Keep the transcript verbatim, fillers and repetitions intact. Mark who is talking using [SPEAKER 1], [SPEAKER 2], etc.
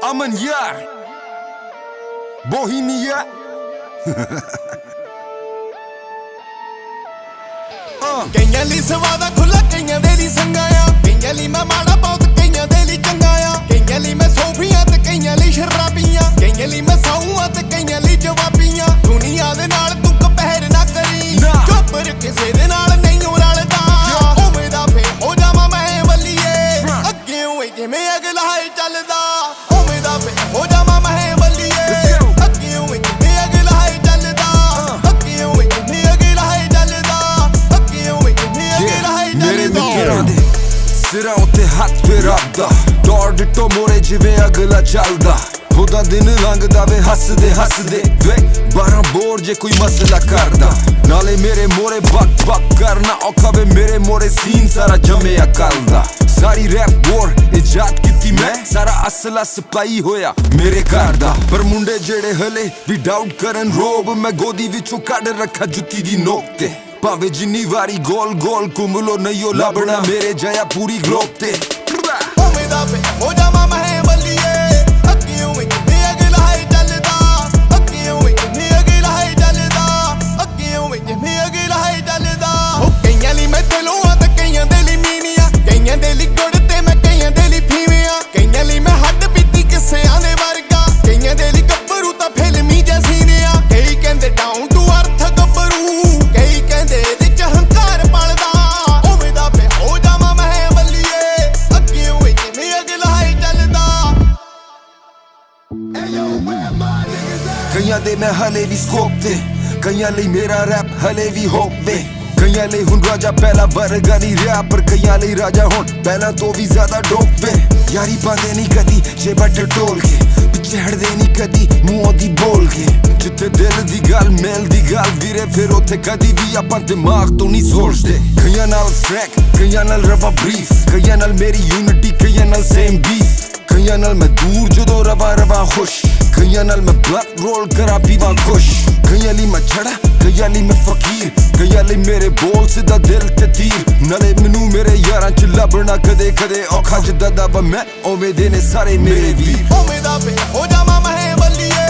[SPEAKER 1] Aman yar Bohemia
[SPEAKER 2] ਕਈਆਂ ਲਈ ਸਵਾਦਾ ਖੁੱਲਾ ਕਈਆਂ ਦੇ ਲਈ ਸੰਗਾ ਆ ਕਈਆਂ ਲਈ ਮੈਂ ਮਾੜਾ ਬਹੁਤ ਕਈਆਂ ਦੇ ਲਈ ਚੰਗਾ ਆ ਕਈਆਂ ਲਈ ਮੈਂ ਸੋਫੀਆਂ ਤੇ ਕਈਆਂ ਲਈ ਸ਼ਰਾਬੀਆਂ ਕਈਆਂ ਲਈ ਮੈਂ ਸਾਊਆਂ ਤੇ ਕਈਆਂ ਲਈ ਜਵਾਬੀਆਂ ਦੁਨੀਆ ਦੇ ਨਾਲ ਤੂੰ ਕੰਪੇਅਰ ਨਾ ਕਰੀ ਚੁੱਪਰ ਕਿਸੇ ਦੇ ਨਾਲ ਨਹੀਂ ਰਲਦਾ ਉਵੇਂ ਦਾ ਫੇ ਹੋ ਜਾਵਾਂ ਮੈਂ ਵੱਲੀਏ ਅੱਗੇ ਹੋਏ ਜਿਵੇਂ ਅਗਲਾ ਹੈ ਚੱਲਦਾ ਉਵੇਂ ਦਾ ਫੇ ਹੋ ਜਾਵਾਂ ਮੈਂ ਵੱਲੀਏ ਅੱਗੇ ਹੋਏ ਜਿਵੇਂ ਅਗਲਾ ਹੈ ਚੱਲਦਾ ਅੱਗੇ ਹੋਏ ਜਿਵੇਂ ਅਗਲਾ ਹੈ ਚੱਲਦਾ ਅੱਗੇ ਹੋਏ ਜਿਵੇਂ ਅਗਲਾ ਹੈ
[SPEAKER 1] ਮੇਰੇ
[SPEAKER 2] ਚੱਲਦਾ
[SPEAKER 1] ਮਿੱਤਰਾਂ ਦੇ ਸਿਰਾਂ ਉੱਤੇ ਹੱਥ ਫੇਰਦਾ ਦੌੜ ਡਿੱਟੋ ਮੋਰੇ ਜਿਵੇਂ ਅਗਲਾ ਚੱਲਦਾ ਉਹਦਾ ਦਿਨ ਲੰਘਦਾ ਵੇ ਹੱਸਦੇ ਹੱਸਦੇ ਵੇ ਬਾਰਾਂ ਬੋਰ ਜੇ ਕੋਈ ਮਸਲਾ ਕਰਦਾ ਨਾਲੇ ਮੇਰੇ ਮੋਰੇ ਬੱਕ ਬੱਕ ਕਰਨਾ ਔਖਾ ਵੇ ਮੇਰੇ ਮੋਰੇ ਸੀਨ ਸਾਰਾ ਜੰਮਿਆ ਕੱਲ ਦਾ ਸਾਰੀ ਰੈਪ ਵੋਰ ਇਜਾਦ ਕੀਤੀ ਮੈਂ ਸਾਰਾ ਅਸਲਾ ਸਪਲਾਈ ਹੋਇਆ ਮੇਰੇ ਘਰ ਦਾ ਪਰ ਮੁੰਡੇ ਜਿਹੜੇ ਹਲੇ ਵੀ ਡਾਊਟ ਕਰਨ ਰੋਬ ਮੈਂ ਗੋਦੀ ਵਿੱਚੋਂ ਕੱਢ ਰੱਖਾ ਜੁੱਤੀ ਦੀ ਨੋਕ ਤੇ ਭਾਵੇਂ ਜਿੰਨੀ ਵਾਰੀ ਗੋਲ ਗੋਲ ਘੁੰਮਲੋ ਨਹੀਂ ਉਹ ਲੱਭਣਾ ਮੇਰੇ ਜਿਹਾ ਪੂਰੀ ਗਲੋਬ ਤੇ
[SPEAKER 2] ਉਵੇਂ ਦਾ ਫੇ ਹੋ ਜਾਵਾਂ ਮੈਂ ਵੱਲੀਏ ਅੱਗੇ ਹੋਏ ਜਿਵੇਂ ਅਗਲਾ ਹੈ ਚੱਲਦਾ ਅੱਗੇ ਹੋਏ ਜਿਵੇਂ ਅਗਲਾ ਹੈ ਚੱਲਦਾ ਅੱਗੇ ਹੋਏ ਜਿਵੇਂ ਅਗਲਾ ਹੈ ਚੱਲਦਾ ਉਹ ਕਈਆਂ ਲਈ ਮੈਂ ਦਿਲੋਂ ਆ ਤੇ ਕਈਆਂ ਦੇ ਲਈ ਮੀਨੀਆਂ ਕਈਆਂ ਦੇ ਲਈ ਗੁੜ ਤੇ ਮੈਂ ਕਈਆਂ ਦੇ ਲਈ ਫੀਵਿਆਂ ਕਈਆਂ ਲਈ ਮੈਂ ਹੱਡ ਬੀਤੀ ਕਿਸਿਆਂ ਦੇ ਵਰਗਾ ਕਈਆਂ ਦੇ ਲਈ ਗੱਭਰੂ ਤਾਂ ਫਿਲਮੀ ਜੈਸੀ ਨੇ ਆ ਕਈ ਕਹਿੰਦੇ ਡਾਊਨ ਟੂ ਅਰਥ ਗੱਭਰੂ ਕਈ ਕਹਿੰਦੇ ਇਹਦੇ ਚ ਹੰਕਾਰ ਪਲਦਾ ਉਵੇਂ ਦਾ ਫੇ ਹੋ ਜਾਵਾਂ ਮੈਂ ਵੱਲੀਏ ਅੱਗੇ ਹੋਏ ਜਿਵੇਂ ਅਗਲਾ ਹੈ ਚੱਲਦਾ
[SPEAKER 1] ਕਈਆਂ ਦੇ ਮੈਂ ਹਲੇ ਵੀ ਸਕੋਪ ਤੇ ਕਈਆਂ ਲਈ ਮੇਰਾ ਰੈਪ ਹਲੇ ਵੀ ਹੋਪ ਵੇ ਕਈਆਂ ਲਈ ਹੁਣ ਰਾਜਾ ਪਹਿਲਾ ਵਰਗਾ ਨਹੀਂ ਰਿਹਾ ਪਰ ਕਈਆਂ ਲਈ ਰਾਜਾ ਹੁਣ ਪਹਿਲਾਂ ਤੋਂ ਵੀ ਜ਼ਿਆਦਾ ਡੋਪ ਵੇ ਯਾਰੀ ਪਾਉਂਦੇ ਨਹੀਂ ਕਦੀ ਜੇ ਬੱਟ ਟੋਲ ਕੇ ਪਿੱਛੇ ਹਟਦੇ ਨਹੀਂ ਕਦੀ ਮੂੰਹੋਂ ਦੀ ਬੋਲ ਕੇ ਜਿੱਥੇ ਦਿਲ ਦੀ ਗੱਲ ਮੇਲ ਦੀ ਗੱਲ ਵੀਰੇ ਫਿਰ ਉੱਥੇ ਕਦੀ ਵੀ ਆਪਾਂ ਦਿਮਾਗ ਤੋਂ ਨਹੀਂ ਸੋਚਦੇ ਕਈਆਂ ਨਾਲ ਫਰੈਂਕ ਕਈਆਂ ਨਾਲ ਰਵਾ ਬਰੀਫ ਕਈਆਂ ਨਾਲ ਮੇਰੀ ਯੂਨਿਟੀ ਕਈਆਂ ਨਾਲ ਸੇਮ ਬੀਫ ਕਈਆਂ ਨਾਲ ਮੈਂ ਦੂਰ ਜਦੋਂ ਰਵਾ ਰਵਾ ਖੁਸ਼ ਕਈਆਂ ਨਾਲ ਮੈਂ ਬਲੱਕ ਰੋਲ ਕਰਾਂ ਪੀਵਾਂ ਖੁਸ਼ ਕਈਆਂ ਲਈ ਮੈਂ ਛੜਾ ਕਈਆਂ ਲਈ ਮੈਂ ਫਕੀਰ ਕਈਆਂ ਲਈ ਮੇਰੇ ਬੋਲ ਸਿੱਧਾ ਦਿਲ ਤੇ ਤੀਰ ਨਾਲੇ ਮੈਨੂੰ ਮੇਰੇ ਯਾਰਾਂ ਚ ਲੱਭਣਾ ਕਦੇ ਕਦੇ ਔਖਾ ਜਿੱਦਾਂ ਦਾ ਵਾ ਮੈਂ ਉਵੇਂ ਦੇ ਨੇ ਸਾਰੇ ਮੇਰੇ ਵੀਰ
[SPEAKER 2] ਉਵੇਂ ਦਾ ਫੇ ਹੋ ਜਾਵਾਂ ਮੈਂ ਵੱਲੀਏ